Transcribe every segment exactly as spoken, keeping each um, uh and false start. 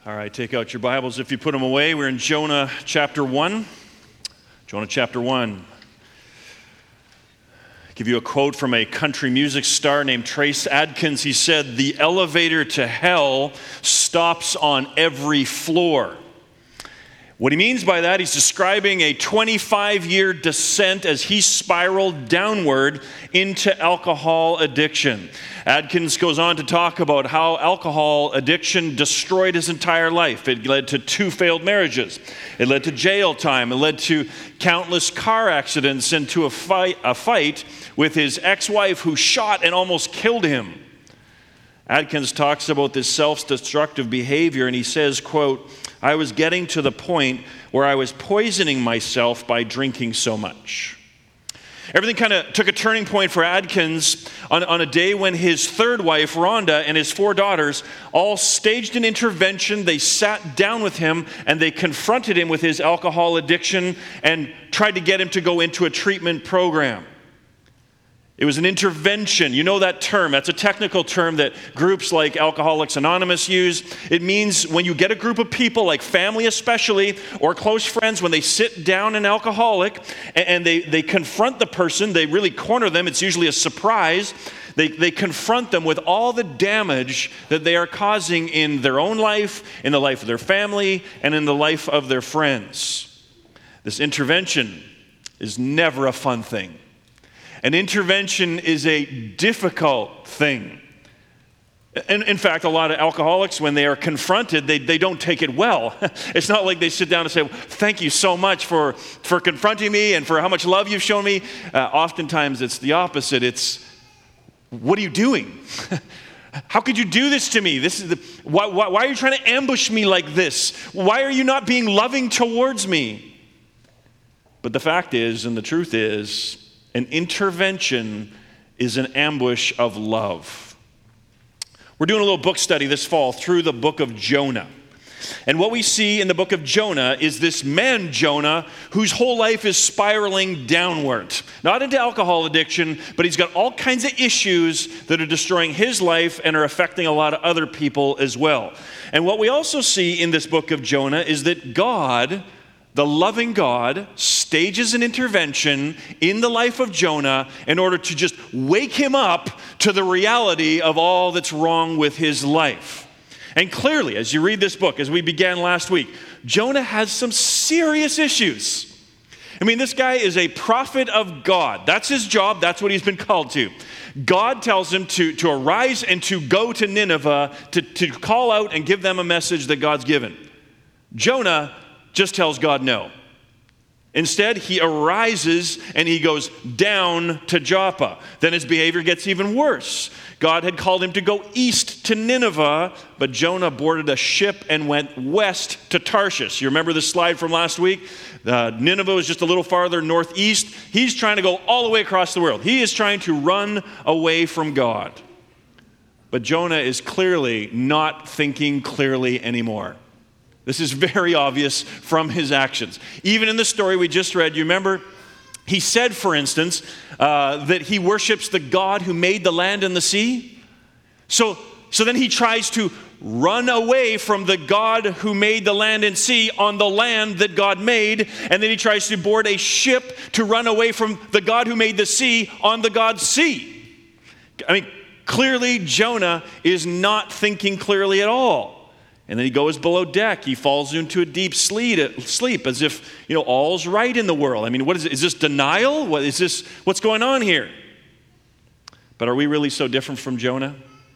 All right, take out your Bibles if you put them away. We're in Jonah chapter one. Jonah chapter one. I'll give you a quote from a country music star named Trace Adkins. He said, "The elevator to hell stops on every floor." What he means by that, he's describing a twenty-five-year descent as he spiraled downward into alcohol addiction. Adkins goes on to talk about how alcohol addiction destroyed his entire life. It led to two failed marriages. It led to jail time. It led to countless car accidents and to a fight, a fight with his ex-wife who shot and almost killed him. Adkins talks about this self-destructive behavior, and he says, quote, "I was getting to the point where I was poisoning myself by drinking so much." Everything kind of took a turning point for Adkins on, on a day when his third wife, Rhonda, and his four daughters all staged an intervention. They sat down with him and they confronted him with his alcohol addiction and tried to get him to go into a treatment program. It was an intervention. You know that term. That's a technical term that groups like Alcoholics Anonymous use. It means when you get a group of people, like family especially, or close friends, when they sit down an alcoholic and they, they confront the person, they really corner them. It's usually a surprise. They, they confront them with all the damage that they are causing in their own life, in the life of their family, and in the life of their friends. This intervention is never a fun thing. An intervention is a difficult thing. And in fact, a lot of alcoholics, when they are confronted, they, they don't take it well. It's not like they sit down and say, "Thank you so much for, for confronting me and for how much love you've shown me." Uh, oftentimes, it's the opposite. It's, "What are you doing? How could you do this to me? This is the, why, why, why are you trying to ambush me like this? Why are you not being loving towards me?" But the fact is, and the truth is, an intervention is an ambush of love. We're doing a little book study this fall through the book of Jonah. And what we see in the book of Jonah is this man, Jonah, whose whole life is spiraling downward. Not into alcohol addiction, but he's got all kinds of issues that are destroying his life and are affecting a lot of other people as well. And what we also see in this book of Jonah is that God, the loving God, stages an intervention in the life of Jonah in order to just wake him up to the reality of all that's wrong with his life. And clearly, as you read this book, as we began last week, Jonah has some serious issues. I mean, this guy is a prophet of God. That's his job. That's what he's been called to. God tells him to, to arise and to go to Nineveh to, to call out and give them a message that God's given. Jonah just tells God no. Instead, he arises and he goes down to Joppa. Then his behavior gets even worse. God had called him to go east to Nineveh, but Jonah boarded a ship and went west to Tarshish. You remember this slide from last week? Uh, Nineveh is just a little farther northeast. He's trying to go all the way across the world. He is trying to run away from God. But Jonah is clearly not thinking clearly anymore. This is very obvious from his actions. Even in the story we just read, you remember, he said, for instance, uh, that he worships the God who made the land and the sea. So, so then he tries to run away from the God who made the land and sea on the land that God made, and then he tries to board a ship to run away from the God who made the sea on the God's sea. I mean, clearly Jonah is not thinking clearly at all. And then he goes below deck. He falls into a deep sleep, sleep as if, you know, all's right in the world. I mean, what is it? Is this denial? What is this? What's going on here? But are we really so different from Jonah?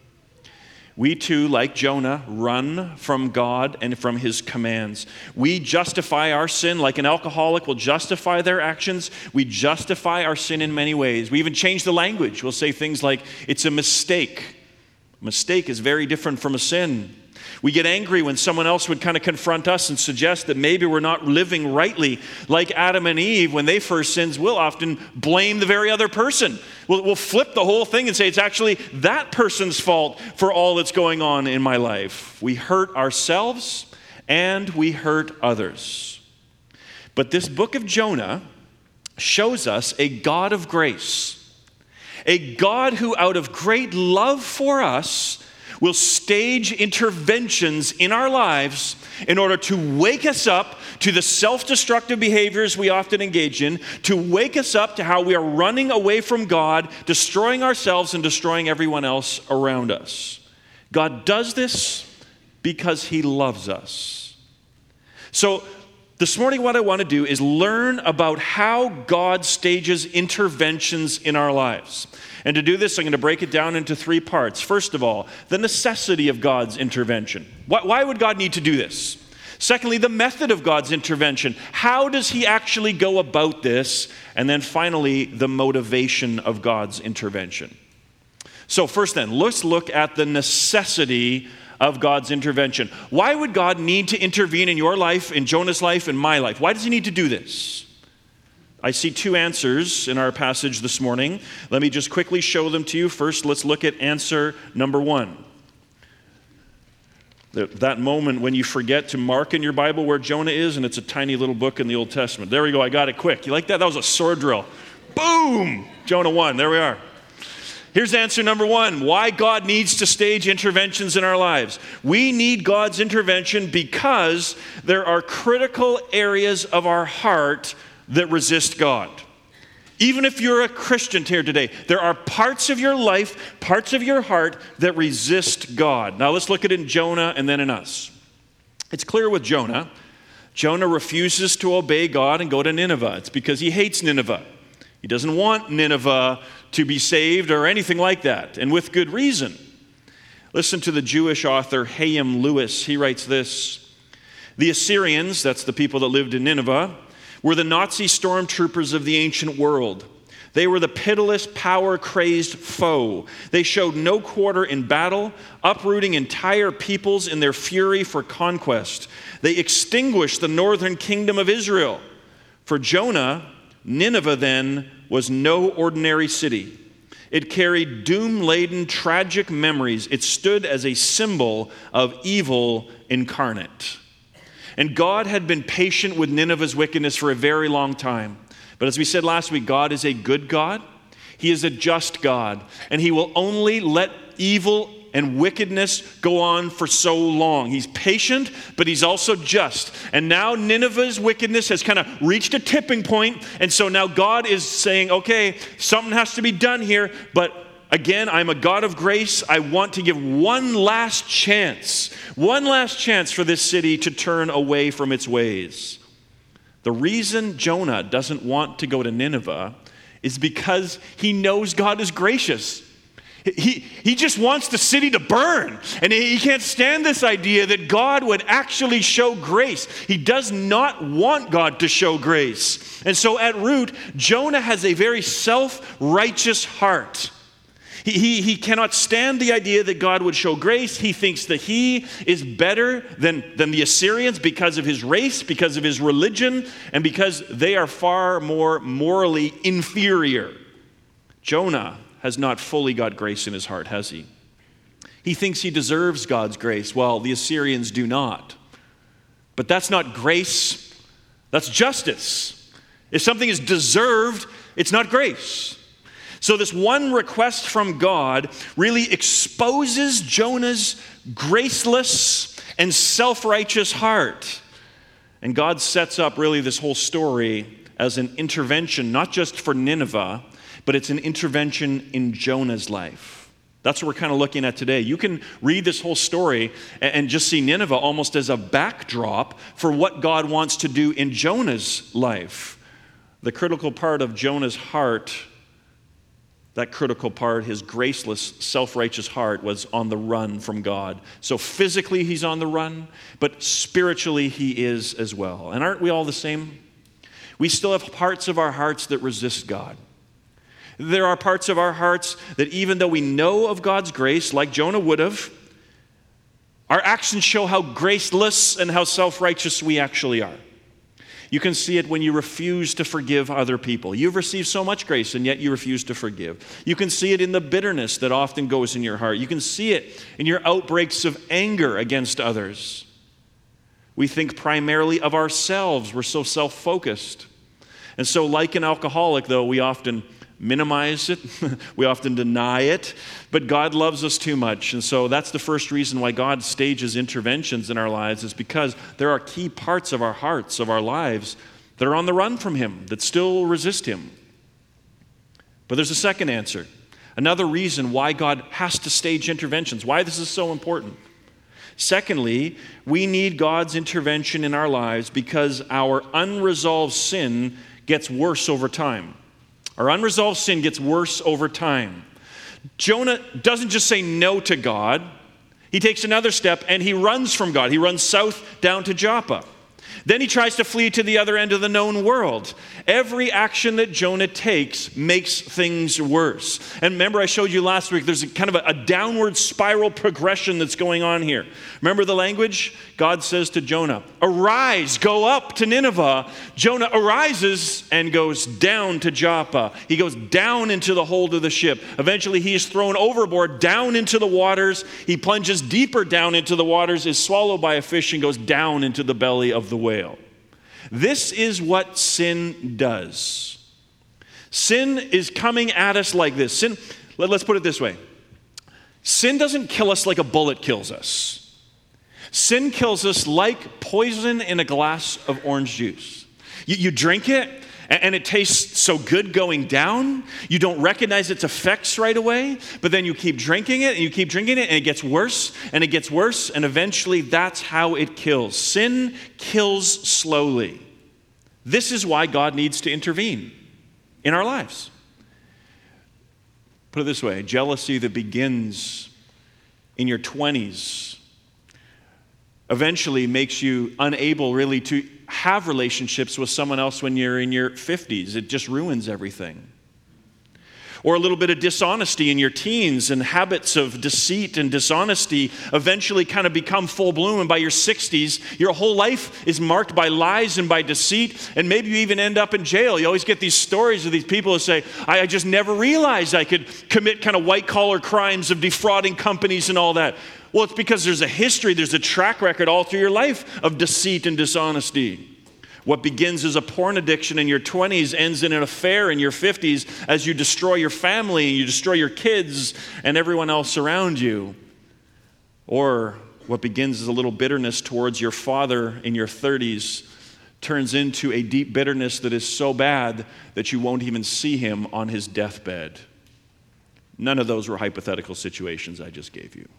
We too, like Jonah, run from God and from his commands. We justify our sin like an alcoholic will justify their actions. We justify our sin in many ways. We even change the language. We'll say things like, "It's a mistake." A mistake is very different from a sin. We get angry when someone else would kind of confront us and suggest that maybe we're not living rightly. Like Adam and Eve, when they first sinned, we'll often blame the very other person. We'll, we'll flip the whole thing and say it's actually that person's fault for all that's going on in my life. We hurt ourselves and we hurt others. But this book of Jonah shows us a God of grace, a God who out of great love for us will stage interventions in our lives in order to wake us up to the self-destructive behaviors we often engage in, to wake us up to how we are running away from God, destroying ourselves and destroying everyone else around us. God does this because he loves us. So this morning what I want to do is learn about how God stages interventions in our lives. And to do this, I'm going to break it down into three parts. First of all, the necessity of God's intervention. Why, why would God need to do this? Secondly, the method of God's intervention. How does he actually go about this? And then finally, the motivation of God's intervention. So first then, let's look at the necessity of God's intervention. Why would God need to intervene in your life, in Jonah's life, in my life? Why does he need to do this? I see two answers in our passage this morning. Let me just quickly show them to you. First, let's look at answer number one. That moment when you forget to mark in your Bible where Jonah is, and it's a tiny little book in the Old Testament. There we go, I got it quick. You like that? That was a sword drill. Boom! Jonah one, there we are. Here's answer number one, why God needs to stage interventions in our lives. We need God's intervention because there are critical areas of our heart that resist God. Even if you're a Christian here today, there are parts of your life, parts of your heart that resist God. Now let's look at it in Jonah and then in us. It's clear with Jonah. Jonah refuses to obey God and go to Nineveh. It's because he hates Nineveh. He doesn't want Nineveh to be saved or anything like that, and with good reason. Listen to the Jewish author Hayam Lewis. He writes this: the Assyrians, that's the people that lived in Nineveh, were the Nazi stormtroopers of the ancient world. They were the pitiless, power-crazed foe. They showed no quarter in battle, uprooting entire peoples in their fury for conquest. They extinguished the northern kingdom of Israel. For Jonah, Nineveh then was no ordinary city. It carried doom-laden, tragic memories. It stood as a symbol of evil incarnate. And God had been patient with Nineveh's wickedness for a very long time. But as we said last week, God is a good God. He is a just God. And he will only let evil and wickedness go on for so long. He's patient, but he's also just. And now Nineveh's wickedness has kind of reached a tipping point. And so now God is saying, okay, something has to be done here. But again, I'm a God of grace. I want to give one last chance, one last chance for this city to turn away from its ways. The reason Jonah doesn't want to go to Nineveh is because he knows God is gracious. He, he just wants the city to burn. And he can't stand this idea that God would actually show grace. He does not want God to show grace. And so at root, Jonah has a very self-righteous heart. He, he, he cannot stand the idea that God would show grace. He thinks that he is better than, than the Assyrians because of his race, because of his religion, and because they are far more morally inferior. Jonah has not fully got grace in his heart, has he? He thinks he deserves God's grace, while the Assyrians do not. But that's not grace, that's justice. If something is deserved, it's not grace. So this one request from God really exposes Jonah's graceless and self-righteous heart. And God sets up really this whole story as an intervention, not just for Nineveh, but it's an intervention in Jonah's life. That's what we're kind of looking at today. You can read this whole story and just see Nineveh almost as a backdrop for what God wants to do in Jonah's life. The critical part of Jonah's heart, that critical part, his graceless, self-righteous heart, was on the run from God. So physically he's on the run, but spiritually he is as well. And aren't we all the same? We still have parts of our hearts that resist God. There are parts of our hearts that even though we know of God's grace, like Jonah would have, our actions show how graceless and how self-righteous we actually are. You can see it when you refuse to forgive other people. You've received so much grace, and yet you refuse to forgive. You can see it in the bitterness that often goes in your heart. You can see it in your outbreaks of anger against others. We think primarily of ourselves. We're so self-focused. And so like an alcoholic, though, we often minimize it. We often deny it. But God loves us too much. And so that's the first reason why God stages interventions in our lives, is because there are key parts of our hearts, of our lives, that are on the run from him, that still resist him. But there's a second answer. Another reason why God has to stage interventions, why this is so important. Secondly, we need God's intervention in our lives because our unresolved sin gets worse over time. Our unresolved sin gets worse over time. Jonah doesn't just say no to God. He takes another step and he runs from God. He runs south down to Joppa. Then he tries to flee to the other end of the known world. Every action that Jonah takes makes things worse. And remember, I showed you last week, there's a kind of a, a downward spiral progression that's going on here. Remember the language? God says to Jonah, "Arise, go up to Nineveh." Jonah arises and goes down to Joppa. He goes down into the hold of the ship. Eventually, he is thrown overboard, down into the waters. He plunges deeper down into the waters, is swallowed by a fish, and goes down into the belly of the whale. This is what sin does. Sin is coming at us like this. Sin, let, let's put it this way. Sin doesn't kill us like a bullet kills us. Sin kills us like poison in a glass of orange juice. You, you drink it, and, and it tastes so good going down. You don't recognize its effects right away, but then you keep drinking it, and you keep drinking it, and it gets worse, and it gets worse, and eventually that's how it kills. Sin kills slowly. This is why God needs to intervene in our lives. Put it this way, jealousy that begins in your twenties eventually makes you unable really to have relationships with someone else when you're in your fifties. It just ruins everything. Or a little bit of dishonesty in your teens, and habits of deceit and dishonesty eventually kind of become full bloom, and by your sixties, your whole life is marked by lies and by deceit, and maybe you even end up in jail. You always get these stories of these people who say, I, I just never realized I could commit kind of white-collar crimes of defrauding companies and all that. Well, it's because there's a history, there's a track record all through your life of deceit and dishonesty. What begins as a porn addiction in your twenties ends in an affair in your fifties as you destroy your family, you destroy your kids and everyone else around you. Or what begins as a little bitterness towards your father in your thirties turns into a deep bitterness that is so bad that you won't even see him on his deathbed. None of those were hypothetical situations I just gave you.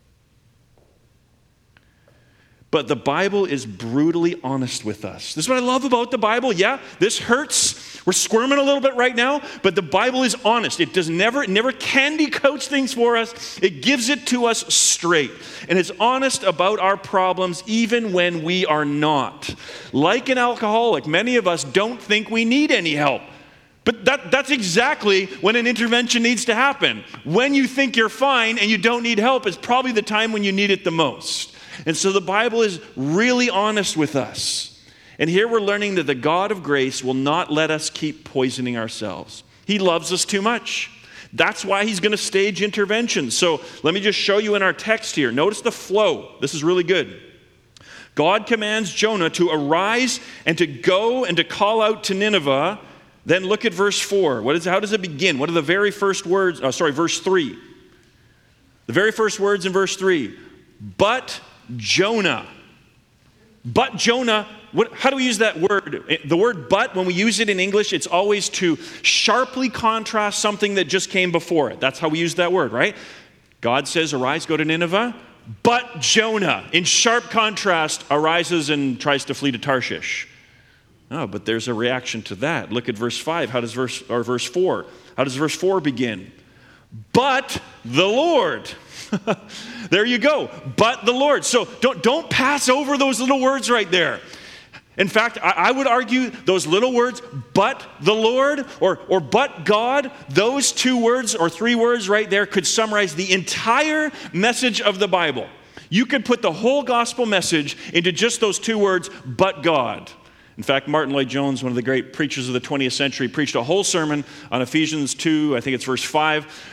But the Bible is brutally honest with us. This is what I love about the Bible. Yeah, this hurts. We're squirming a little bit right now, but the Bible is honest. It does never, it never candy coats things for us. It gives it to us straight. And it's honest about our problems even when we are not. Like an alcoholic, many of us don't think we need any help. But that, that's exactly when an intervention needs to happen. When you think you're fine and you don't need help is probably the time when you need it the most. And so the Bible is really honest with us. And here we're learning that the God of grace will not let us keep poisoning ourselves. He loves us too much. That's why he's going to stage interventions. So let me just show you in our text here. Notice the flow. This is really good. God commands Jonah to arise and to go and to call out to Nineveh. Then look at verse four. What is, how does it begin? What are the very first words? Oh, sorry, verse three. The very first words in verse three. But Jonah. But Jonah, what, how do we use that word? The word but, when we use it in English, it's always to sharply contrast something that just came before it. That's how we use that word, right? God says, arise, go to Nineveh. But Jonah, in sharp contrast, arises and tries to flee to Tarshish. Oh, but there's a reaction to that. Look at verse five. How does verse, or verse four? How does verse four begin? But the Lord. There you go. But the Lord. So don't, don't pass over those little words right there. In fact, I, I would argue those little words, but the Lord, or, or but God, those two words or three words right there could summarize the entire message of the Bible. You could put the whole gospel message into just those two words, but God. In fact, Martin Lloyd-Jones, one of the great preachers of the twentieth century, preached a whole sermon on Ephesians two, I think it's verse five,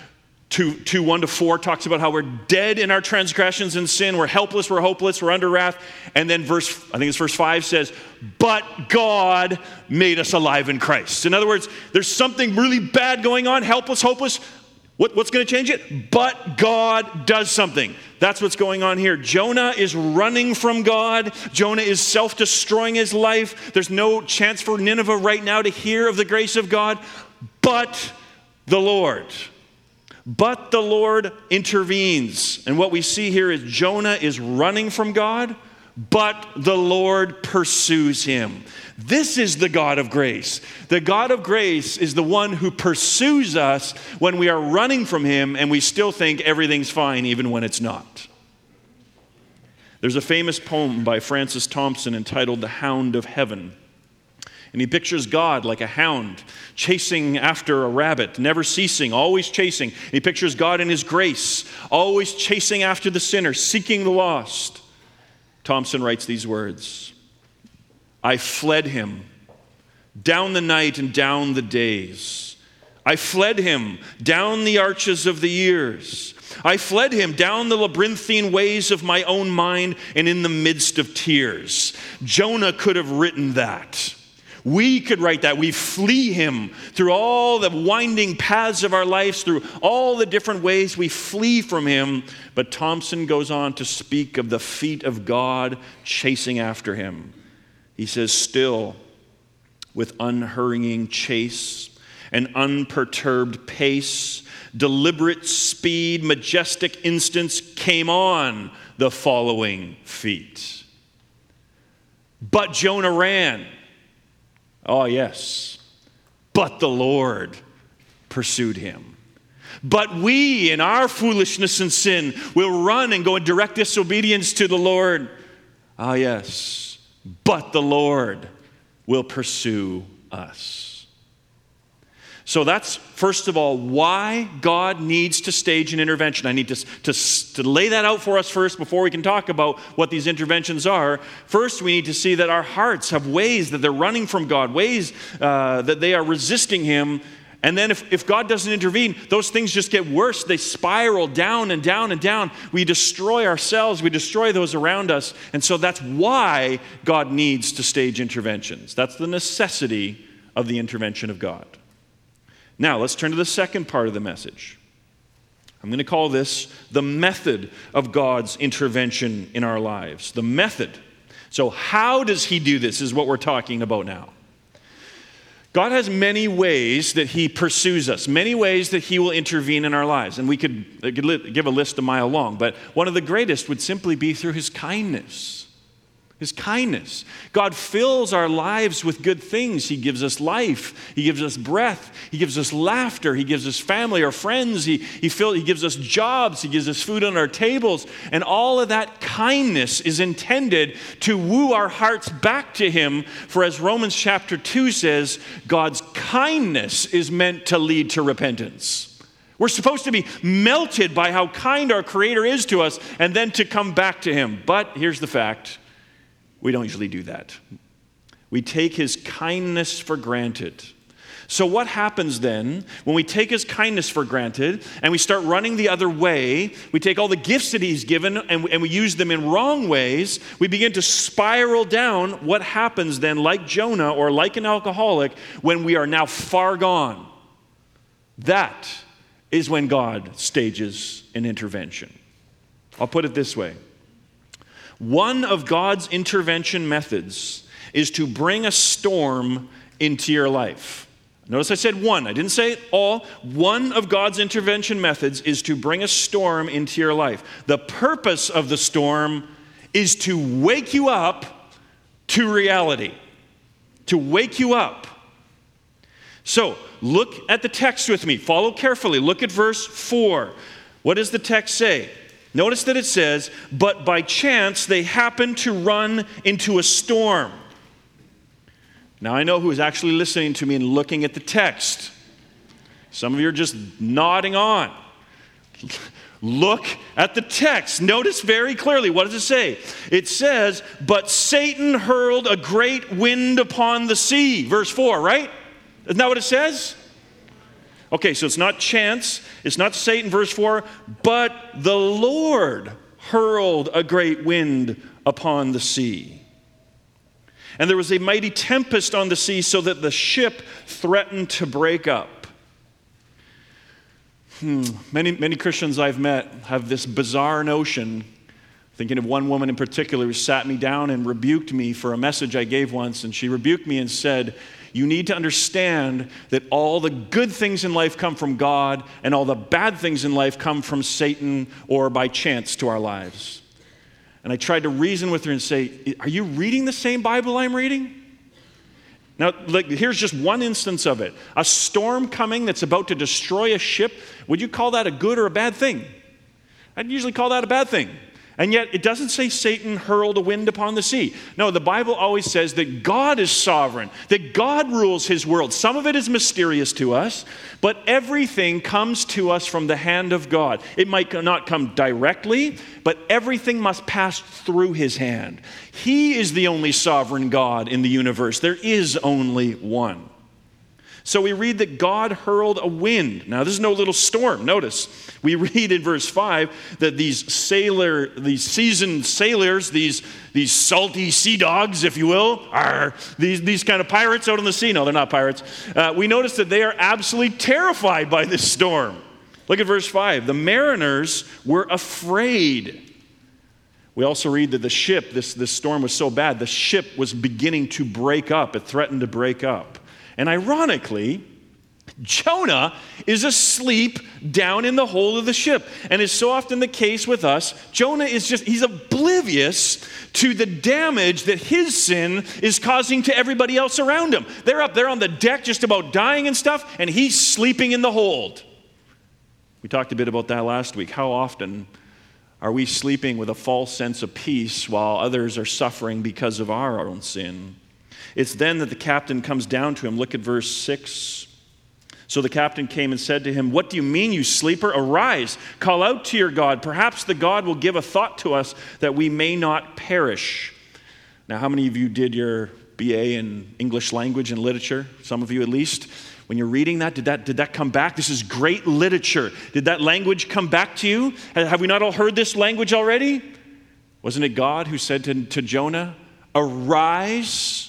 two, two, one to four talks about how we're dead in our transgressions and sin. We're helpless, we're hopeless, we're under wrath. And then verse, I think it's verse five says, but God made us alive in Christ. In other words, there's something really bad going on, helpless, hopeless. What, what's going to change it? But God does something. That's what's going on here. Jonah is running from God. Jonah is self-destroying his life. There's no chance for Nineveh right now to hear of the grace of God. But the Lord. But the Lord intervenes. And what we see here is Jonah is running from God, but the Lord pursues him. This is the God of grace. The God of grace is the one who pursues us when we are running from him and we still think everything's fine even when it's not. There's a famous poem by Francis Thompson entitled The Hound of Heaven. And he pictures God like a hound chasing after a rabbit, never ceasing, always chasing. And he pictures God in his grace, always chasing after the sinner, seeking the lost. Thompson writes these words, I fled him down the night and down the days. I fled him down the arches of the years. I fled him down the labyrinthine ways of my own mind and in the midst of tears. Jonah could have written that. We could write that. We flee him through all the winding paths of our lives, through all the different ways we flee from him. But Thompson goes on to speak of the feet of God chasing after him. He says, still, with unhurrying chase and unperturbed pace, deliberate speed, majestic instance came on the following feet. But Jonah ran. Oh, yes. But the Lord pursued him. But we, in our foolishness and sin, will run and go in direct disobedience to the Lord. Ah, yes. But the Lord will pursue us. So that's, first of all, why God needs to stage an intervention. I need to, to, to lay that out for us first before we can talk about what these interventions are. First, we need to see that our hearts have ways that they're running from God, ways uh, that they are resisting him. And then if, if God doesn't intervene, those things just get worse. They spiral down and down and down. We destroy ourselves. We destroy those around us. And so that's why God needs to stage interventions. That's the necessity of the intervention of God. Now, let's turn to the second part of the message. I'm going to call this the method of God's intervention in our lives. The method. So how does he do this is what we're talking about now. God has many ways that he pursues us, many ways that he will intervene in our lives. And we could, I could give a list a mile long, but one of the greatest would simply be through his kindness. His kindness. God fills our lives with good things. He gives us life. He gives us breath. He gives us laughter. He gives us family or friends. He, he, fill, he gives us jobs. He gives us food on our tables. And all of that kindness is intended to woo our hearts back to him. For as Romans chapter two says, God's kindness is meant to lead to repentance. We're supposed to be melted by how kind our Creator is to us and then to come back to him. But here's the fact. We don't usually do that. We take his kindness for granted. So what happens then when we take his kindness for granted and we start running the other way? We take all the gifts that he's given and we, and we use them in wrong ways. We begin to spiral down. What happens then, like Jonah or like an alcoholic, when we are now far gone? That is when God stages an intervention. I'll put it this way. One of God's intervention methods is to bring a storm into your life. Notice I said one. I didn't say it all. One of God's intervention methods is to bring a storm into your life. The purpose of the storm is to wake you up to reality. To wake you up. So, look at the text with me. Follow carefully. Look at verse four. What does the text say? Notice that it says, but by chance they happened to run into a storm. Now I know who is actually listening to me and looking at the text. Some of you are just nodding on. Look at the text. Notice very clearly. What does it say? It says, but Satan hurled a great wind upon the sea. Verse four, right? Isn't that what it says? Okay, so it's not chance, it's not Satan, verse four, but the Lord hurled a great wind upon the sea. And there was a mighty tempest on the sea, so that the ship threatened to break up. Hmm. Many, many Christians I've met have this bizarre notion, thinking of one woman in particular who sat me down and rebuked me for a message I gave once, and she rebuked me and said, you need to understand that all the good things in life come from God, and all the bad things in life come from Satan or by chance to our lives. And I tried to reason with her and say, are you reading the same Bible I'm reading? Now, like, here's just one instance of it. A storm coming that's about to destroy a ship, would you call that a good or a bad thing? I'd usually call that a bad thing. And yet, it doesn't say Satan hurled a wind upon the sea. No, the Bible always says that God is sovereign, that God rules his world. Some of it is mysterious to us, but everything comes to us from the hand of God. It might not come directly, but everything must pass through his hand. He is the only sovereign God in the universe. There is only one. So we read that God hurled a wind. Now, this is no little storm. Notice, we read in verse five that these sailor, these seasoned sailors, these, these salty sea dogs, if you will, are these, these kind of pirates out on the sea. No, they're not pirates. Uh, we notice that they are absolutely terrified by this storm. Look at verse five. The mariners were afraid. We also read that the ship, this, this storm was so bad, the ship was beginning to break up. It threatened to break up. And ironically, Jonah is asleep down in the hold of the ship. And as so often the case with us, Jonah is just, he's oblivious to the damage that his sin is causing to everybody else around him. They're up there on the deck just about dying and stuff, and he's sleeping in the hold. We talked a bit about that last week. How often are we sleeping with a false sense of peace while others are suffering because of our own sin? It's then that the captain comes down to him. Look at verse six. So the captain came and said to him, what do you mean, you sleeper? Arise, call out to your God. Perhaps the God will give a thought to us that we may not perish. Now, how many of you did your B A in English language and literature? Some of you at least. When you're reading that, did that, did that come back? This is great literature. Did that language come back to you? Have we not all heard this language already? Wasn't it God who said to, to Jonah, arise,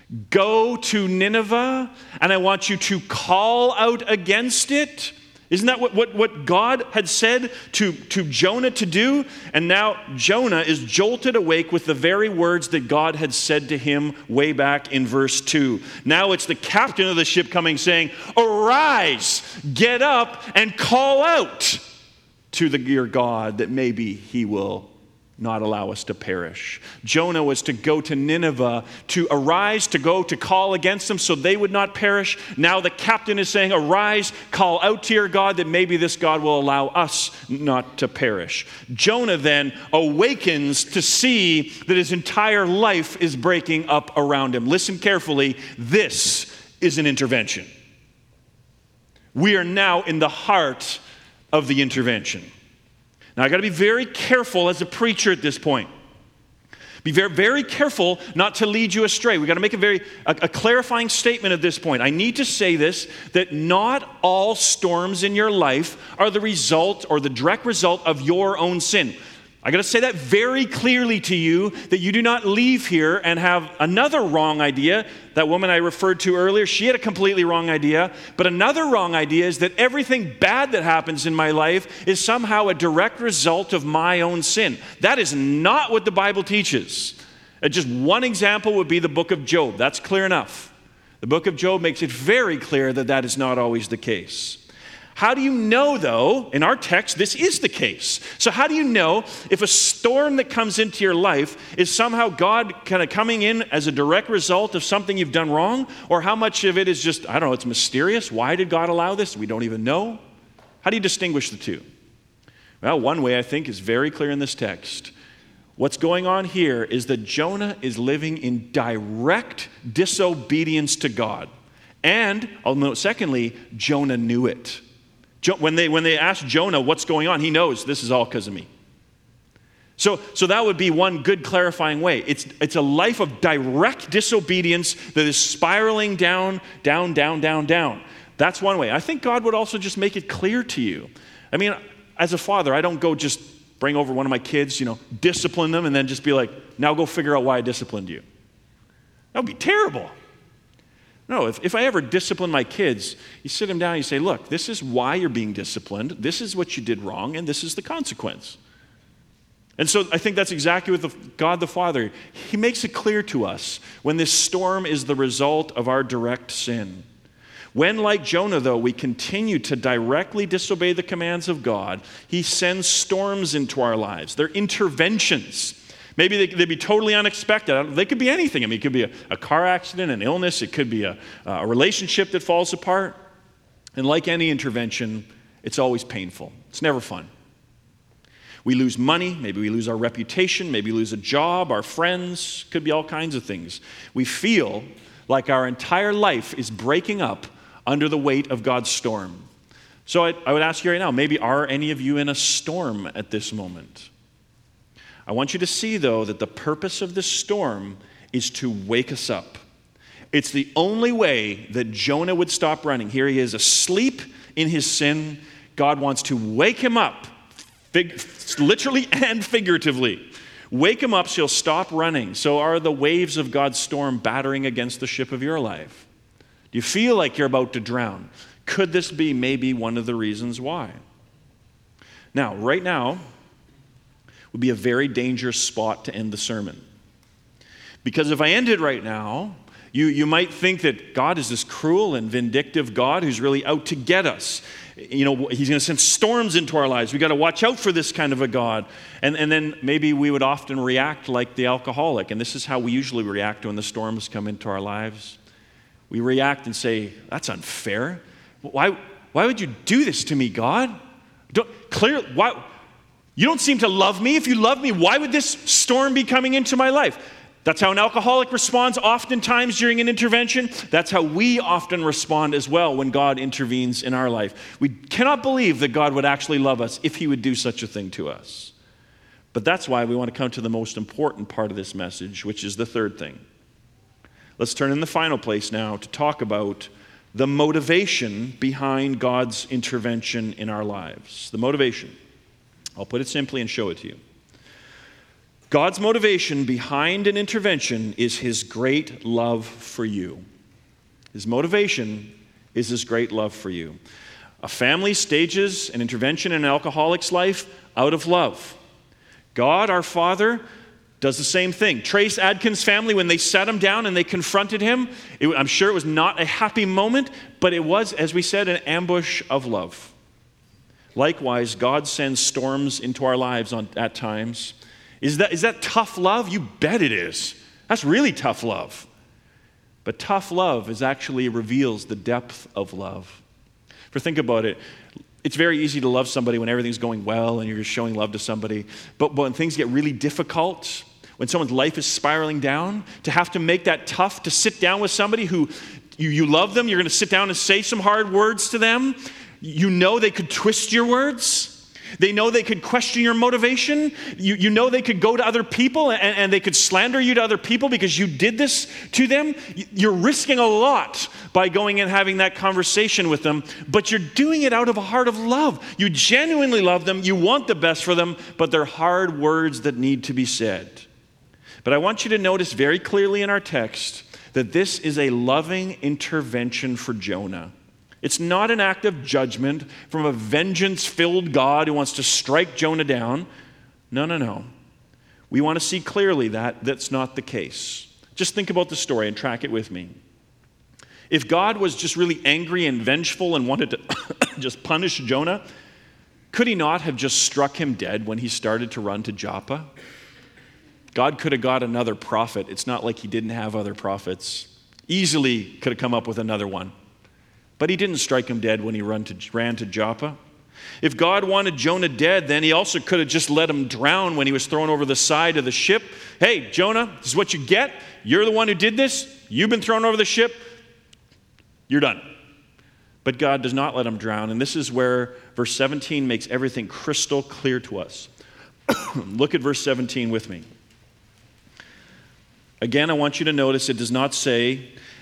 go to Nineveh, and I want you to call out against it? Isn't that what, what, what God had said to, to Jonah to do? And now Jonah is jolted awake with the very words that God had said to him way back in verse two. Now it's the captain of the ship coming saying, arise, get up, and call out to the, your God that maybe he will not allow us to perish. Jonah was to go to Nineveh, to arise, to go to call against them so they would not perish. Now the captain is saying, arise, call out to your God that maybe this God will allow us not to perish. Jonah then awakens to see that his entire life is breaking up around him. Listen carefully, this is an intervention. We are now in the heart of the intervention. Now, I got to be very careful as a preacher at this point. Be very, very careful not to lead you astray. We've got to make a very a, a clarifying statement at this point. I need to say this, that not all storms in your life are the result or the direct result of your own sin. I got to say that very clearly to you, that you do not leave here and have another wrong idea. That woman I referred to earlier, she had a completely wrong idea. But another wrong idea is that everything bad that happens in my life is somehow a direct result of my own sin. That is not what the Bible teaches. Uh, just one example would be the book of Job. That's clear enough. The book of Job makes it very clear that that is not always the case. How do you know, though, in our text, this is the case? So how do you know if a storm that comes into your life is somehow God kind of coming in as a direct result of something you've done wrong? Or how much of it is just, I don't know, it's mysterious? Why did God allow this? We don't even know. How do you distinguish the two? Well, one way I think is very clear in this text. What's going on here is that Jonah is living in direct disobedience to God. And, I'll note secondly, Jonah knew it. When they, when they asked Jonah what's going on, he knows this is all because of me. So, so that would be one good clarifying way. It's, it's a life of direct disobedience that is spiraling down, down, down, down, down. That's one way. I think God would also just make it clear to you. I mean, as a father, I don't go just bring over one of my kids, you know, discipline them, and then just be like, now go figure out why I disciplined you. That would be terrible. No, if, if I ever discipline my kids, you sit them down and you say, look, this is why you're being disciplined, this is what you did wrong, and this is the consequence. And so I think that's exactly what the, God the Father, he makes it clear to us when this storm is the result of our direct sin. When, like Jonah, though, we continue to directly disobey the commands of God, he sends storms into our lives. They're interventions. Maybe they, they'd be totally unexpected. They could be anything. I mean, it could be a, a car accident, an illness. It could be a, a relationship that falls apart. And like any intervention, it's always painful. It's never fun. We lose money. Maybe we lose our reputation. Maybe we lose a job, our friends. Could be all kinds of things. We feel like our entire life is breaking up under the weight of God's storm. So I, I would ask you right now, maybe are any of you in a storm at this moment? I want you to see, though, that the purpose of this storm is to wake us up. It's the only way that Jonah would stop running. Here he is asleep in his sin. God wants to wake him up, fig- literally and figuratively. Wake him up so he'll stop running. So are the waves of God's storm battering against the ship of your life? Do you feel like you're about to drown? Could this be maybe one of the reasons why? Now, right now, would be a very dangerous spot to end the sermon. Because if I ended right now, you, you might think that God is this cruel and vindictive God who's really out to get us. You know, he's going to send storms into our lives. We've got to watch out for this kind of a God. And, and then maybe we would often react like the alcoholic. And this is how we usually react when the storms come into our lives. We react and say, that's unfair. Why, why would you do this to me, God? Don't, clear, why... You don't seem to love me. If you love me, why would this storm be coming into my life? That's how an alcoholic responds oftentimes during an intervention. That's how we often respond as well when God intervenes in our life. We cannot believe that God would actually love us if he would do such a thing to us. But that's why we want to come to the most important part of this message, which is the third thing. Let's turn in the final place now to talk about the motivation behind God's intervention in our lives. The motivation. I'll put it simply and show it to you. God's motivation behind an intervention is his great love for you. His motivation is his great love for you. A family stages an intervention in an alcoholic's life out of love. God, our Father, does the same thing. Trace Adkins' family, when they sat him down and they confronted him, it, I'm sure it was not a happy moment, but it was, as we said, an ambush of love. Likewise, God sends storms into our lives on, at times. Is that, is that tough love? You bet it is. That's really tough love. But tough love is actually reveals the depth of love. For think about it. It's very easy to love somebody when everything's going well and you're just showing love to somebody. But, but when things get really difficult, when someone's life is spiraling down, to have to make that tough, to sit down with somebody who you, you love them, you're going to sit down and say some hard words to them. You know they could twist your words. They know they could question your motivation. You, you know they could go to other people and, and they could slander you to other people because you did this to them. You're risking a lot by going and having that conversation with them, but you're doing it out of a heart of love. You genuinely love them. You want the best for them, but they're hard words that need to be said. But I want you to notice very clearly in our text that this is a loving intervention for Jonah. It's not an act of judgment from a vengeance-filled God who wants to strike Jonah down. No, no, no. We want to see clearly that that's not the case. Just think about the story and track it with me. If God was just really angry and vengeful and wanted to just punish Jonah, could he not have just struck him dead when he started to run to Joppa? God could have got another prophet. It's not like he didn't have other prophets. Easily could have come up with another one. But he didn't strike him dead when he run to, ran to Joppa. If God wanted Jonah dead, then he also could have just let him drown when he was thrown over the side of the ship. Hey, Jonah, this is what you get. You're the one who did this. You've been thrown over the ship. You're done. But God does not let him drown. And this is where verse seventeen makes everything crystal clear to us. Look at verse seventeen with me. Again, I want you to notice it does not say,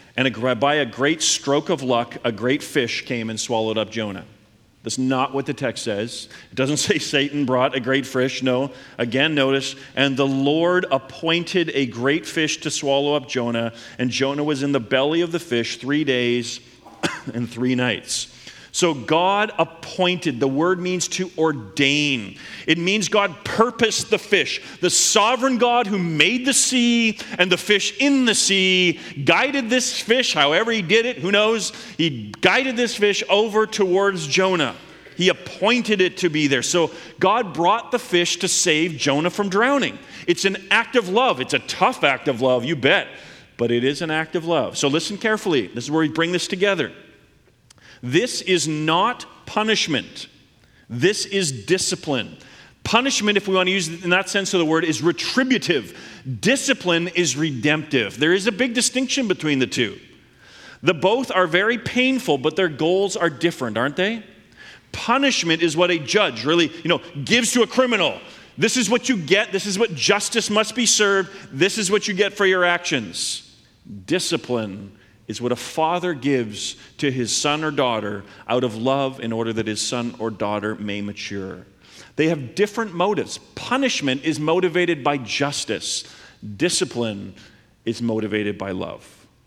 And a, by a great stroke of luck, a great fish came and swallowed up Jonah. That's not what the text says. It doesn't say Satan brought a great fish. No. Again, notice, and the Lord appointed a great fish to swallow up Jonah, and Jonah was in the belly of the fish three days and three nights. So God appointed. The word means to ordain. It means God purposed the fish. The sovereign God who made the sea and the fish in the sea guided this fish, however he did it, who knows? He guided this fish over towards Jonah. He appointed it to be there. So God brought the fish to save Jonah from drowning. It's an act of love. It's a tough act of love, you bet. But it is an act of love. So listen carefully. This is where we bring this together. This is not punishment. This is discipline. Punishment, if we want to use it in that sense of the word, is retributive. Discipline is redemptive. There is a big distinction between the two. The both are very painful, but their goals are different, aren't they? Punishment is what a judge really, you know, gives to a criminal. This is what you get. This is what justice must be served. This is what you get for your actions. Discipline is what a father gives to his son or daughter out of love in order that his son or daughter may mature. They have different motives. Punishment is motivated by justice. Discipline is motivated by love.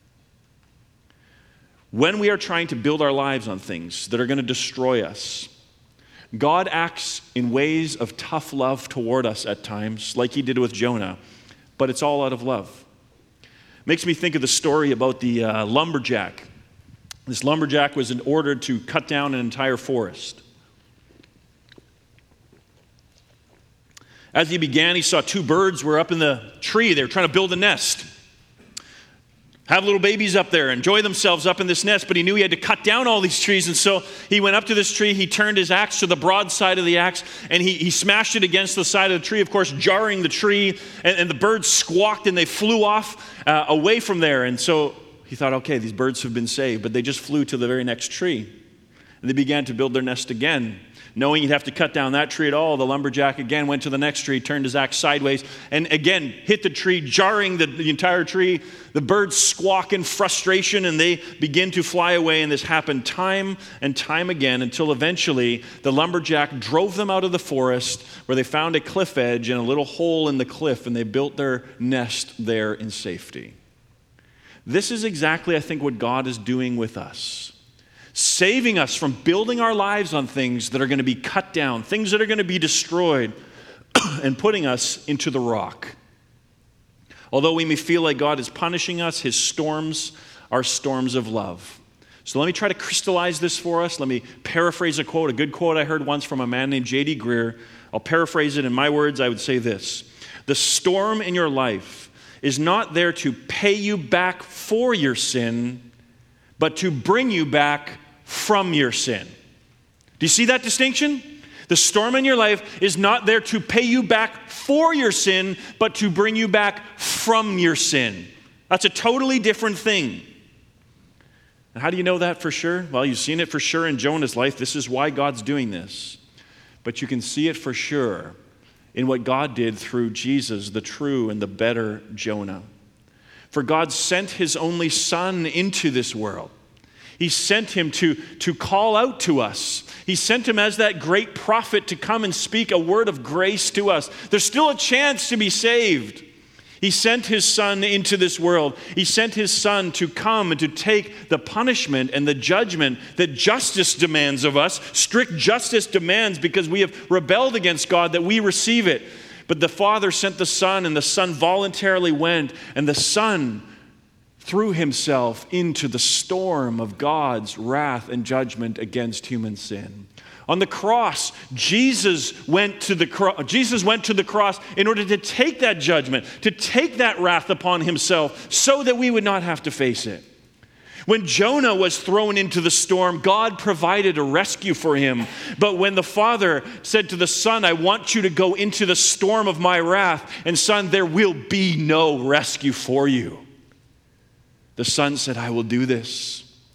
When we are trying to build our lives on things that are going to destroy us, God acts in ways of tough love toward us at times, like he did with Jonah, but it's all out of love. Makes me think of the story about the uh, lumberjack. This lumberjack was ordered to cut down an entire forest. As he began, he saw two birds were up in the tree. They were trying to build a nest. Have little babies up there, enjoy themselves up in this nest, but he knew he had to cut down all these trees, and so he went up to this tree, he turned his axe to the broad side of the axe, and he, he smashed it against the side of the tree, of course, jarring the tree, and, and the birds squawked, and they flew off uh, away from there, and so he thought, okay, these birds have been saved, but they just flew to the very next tree, and they began to build their nest again. Knowing he'd have to cut down that tree at all, the lumberjack again went to the next tree, turned his axe sideways, and again hit the tree, jarring the, the entire tree. The birds squawk in frustration, and they begin to fly away, and this happened time and time again until eventually the lumberjack drove them out of the forest where they found a cliff edge and a little hole in the cliff, and they built their nest there in safety. This is exactly, I think, what God is doing with us. Saving us from building our lives on things that are going to be cut down, things that are going to be destroyed, and putting us into the rock. Although we may feel like God is punishing us, his storms are storms of love. So let me try to crystallize this for us. Let me paraphrase a quote, a good quote I heard once from a man named J D Greer. I'll paraphrase it in my words. I would say this: the storm in your life is not there to pay you back for your sin, but to bring you back from your sin. Do you see that distinction? The storm in your life is not there to pay you back for your sin, but to bring you back from your sin. That's a totally different thing. And how do you know that for sure? Well, you've seen it for sure in Jonah's life. This is why God's doing this. But you can see it for sure in what God did through Jesus, the true and the better Jonah. For God sent his only Son into this world. He sent him to, to call out to us. He sent him as that great prophet to come and speak a word of grace to us. There's still a chance to be saved. He sent his Son into this world. He sent his Son to come and to take the punishment and the judgment that justice demands of us. Strict justice demands because we have rebelled against God, that we receive it. But the Father sent the Son, and the Son voluntarily went, and the Son threw himself into the storm of God's wrath and judgment against human sin. On the cross, Jesus went to the cro- Jesus went to the cross in order to take that judgment, to take that wrath upon himself so that we would not have to face it. When Jonah was thrown into the storm, God provided a rescue for him. But when the Father said to the Son, I want you to go into the storm of my wrath, and Son, there will be no rescue for you. The Son said, I will do this.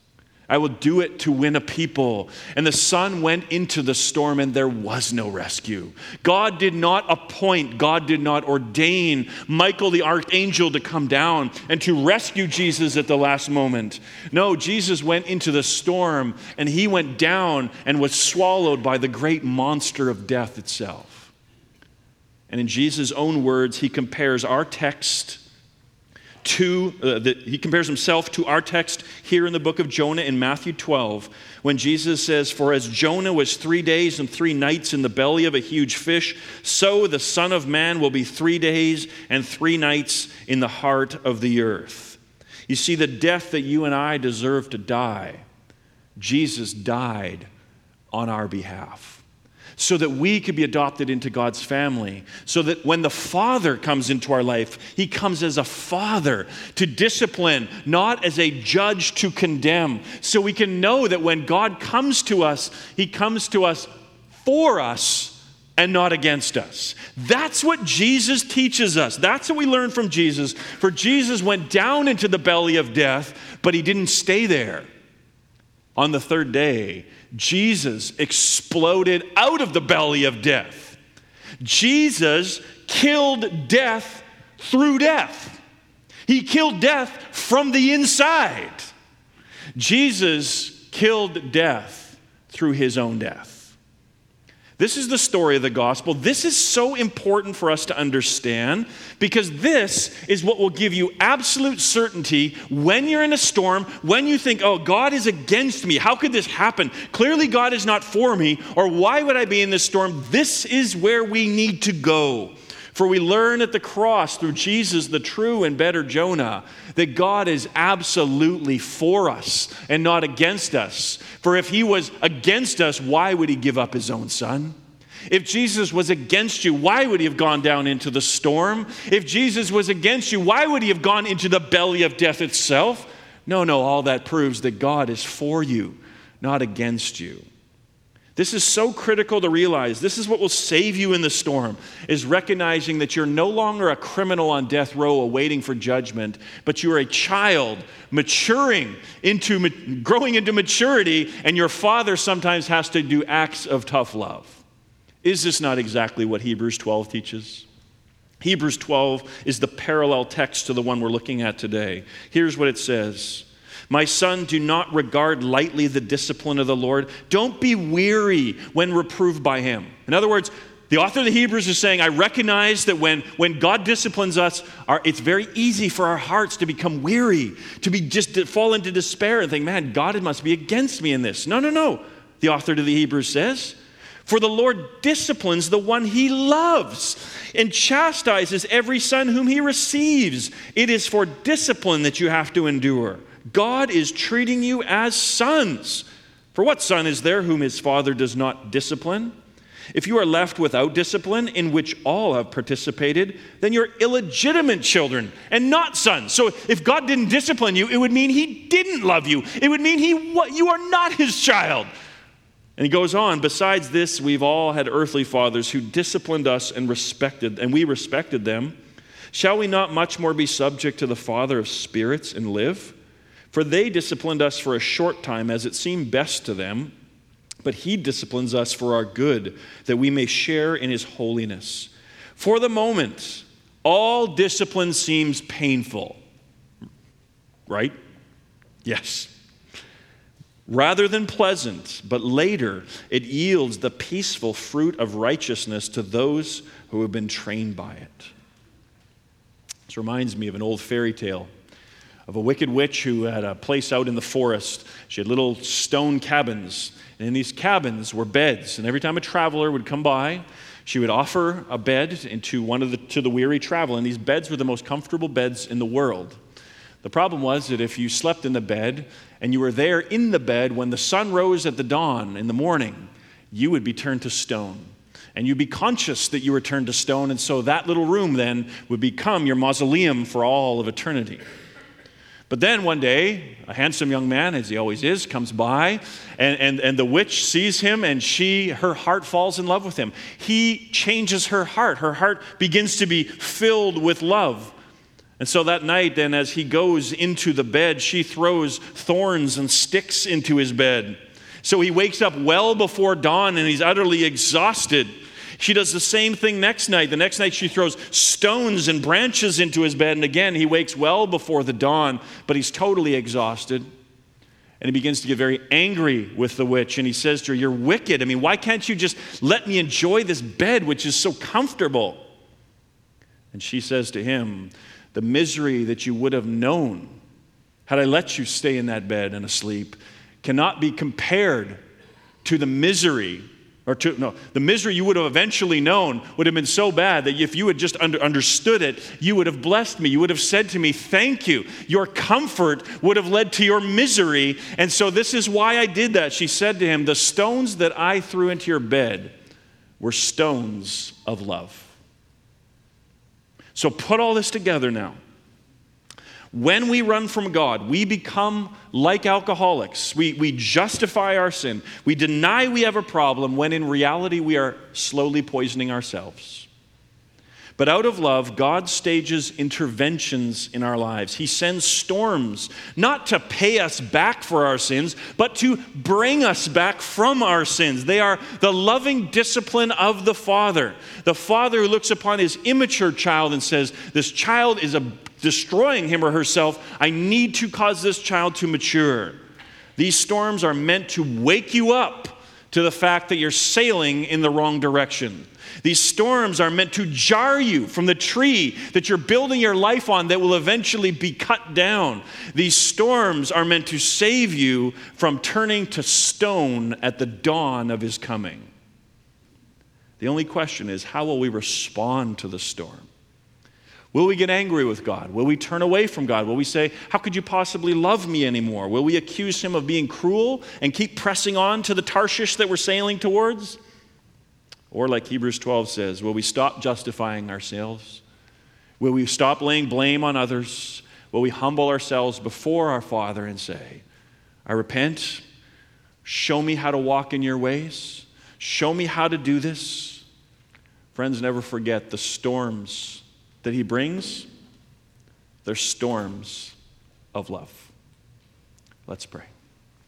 I will do it to win a people. And the Son went into the storm, and there was no rescue. God did not appoint, God did not ordain Michael the archangel to come down and to rescue Jesus at the last moment. No, Jesus went into the storm, and he went down and was swallowed by the great monster of death itself. And in Jesus' own words, he compares our text to, uh, the, he compares himself to our text here in the book of Jonah in Matthew twelve, when Jesus says, "For as Jonah was three days and three nights in the belly of a huge fish, so the Son of Man will be three days and three nights in the heart of the earth." You see, the death that you and I deserve to die, Jesus died on our behalf, so that we could be adopted into God's family, so that when the Father comes into our life, he comes as a father to discipline, not as a judge to condemn. So we can know that when God comes to us, he comes to us for us and not against us. That's what Jesus teaches us. That's what we learn from Jesus. For Jesus went down into the belly of death, but he didn't stay there. On the third day, Jesus exploded out of the belly of death. Jesus killed death through death. He killed death from the inside. Jesus killed death through his own death. This is the story of the gospel. This is so important for us to understand, because this is what will give you absolute certainty when you're in a storm, when you think, oh, God is against me. How could this happen? Clearly God is not for me, or why would I be in this storm? This is where we need to go. For we learn at the cross through Jesus, the true and better Jonah, that God is absolutely for us and not against us. For if he was against us, why would he give up his own son? If Jesus was against you, why would he have gone down into the storm? If Jesus was against you, why would he have gone into the belly of death itself? No, no, all that proves that God is for you, not against you. This is so critical to realize. This is what will save you in the storm, is recognizing that you're no longer a criminal on death row awaiting for judgment, but you're a child maturing into, growing into maturity, and your father sometimes has to do acts of tough love. Is this not exactly what Hebrews twelve teaches? Hebrews twelve is the parallel text to the one we're looking at today. Here's what it says. My son, do not regard lightly the discipline of the Lord. Don't be weary when reproved by him. In other words, the author of the Hebrews is saying, I recognize that when, when God disciplines us, our, it's very easy for our hearts to become weary, to be just to fall into despair and think, man, God must be against me in this. No, no, no. The author to the Hebrews says, for the Lord disciplines the one he loves and chastises every son whom he receives. It is for discipline that you have to endure. God is treating you as sons. For what son is there whom his father does not discipline? If you are left without discipline, in which all have participated, then you're illegitimate children and not sons. So if God didn't discipline you, it would mean he didn't love you. It would mean he you are not his child. And he goes on, besides this, we've all had earthly fathers who disciplined us and respected, and we respected them. Shall we not much more be subject to the Father of spirits and live? For they disciplined us for a short time as it seemed best to them, but he disciplines us for our good, that we may share in his holiness. For the moment, all discipline seems painful. Right? Yes. Rather than pleasant, but later it yields the peaceful fruit of righteousness to those who have been trained by it. This reminds me of an old fairy tale of a wicked witch who had a place out in the forest. She had little stone cabins, and in these cabins were beds. And every time a traveler would come by, she would offer a bed into one of the to the weary traveler. And these beds were the most comfortable beds in the world. The problem was that if you slept in the bed and you were there in the bed when the sun rose at the dawn in the morning, you would be turned to stone. And you'd be conscious that you were turned to stone, and so that little room then would become your mausoleum for all of eternity. But then one day, a handsome young man, as he always is, comes by, and, and, and the witch sees him, and she, her heart falls in love with him. He changes her heart. Her heart begins to be filled with love. And so that night, then, as he goes into the bed, she throws thorns and sticks into his bed. So he wakes up well before dawn and he's utterly exhausted. She does the same thing next night. The next night she throws stones and branches into his bed. And again, he wakes well before the dawn, but he's totally exhausted. And he begins to get very angry with the witch. And he says to her, "You're wicked. I mean, why can't you just let me enjoy this bed, which is so comfortable?" And she says to him, "The misery that you would have known had I let you stay in that bed and asleep cannot be compared to the misery, or to, no, the misery you would have eventually known would have been so bad that if you had just under, understood it, you would have blessed me. You would have said to me, 'Thank you.' Your comfort would have led to your misery. And so this is why I did that." She said to him, "The stones that I threw into your bed were stones of love." So put all this together now. When we run from God, we become like alcoholics. We, we justify our sin. We deny we have a problem when in reality we are slowly poisoning ourselves. But out of love, God stages interventions in our lives. He sends storms, not to pay us back for our sins, but to bring us back from our sins. They are the loving discipline of the Father. The Father who looks upon his immature child and says, "This child is a, destroying him or herself. I need to cause this child to mature." These storms are meant to wake you up to the fact that you're sailing in the wrong direction. These storms are meant to jar you from the tree that you're building your life on that will eventually be cut down. These storms are meant to save you from turning to stone at the dawn of his coming. The only question is, how will we respond to the storm? Will we get angry with God? Will we turn away from God? Will we say, "How could you possibly love me anymore?" Will we accuse him of being cruel and keep pressing on to the Tarshish that we're sailing towards? Or like Hebrews twelve says, will we stop justifying ourselves? Will we stop laying blame on others? Will we humble ourselves before our Father and say, "I repent. Show me how to walk in your ways. Show me how to do this." Friends, never forget the storms that he brings. They're storms of love. Let's pray.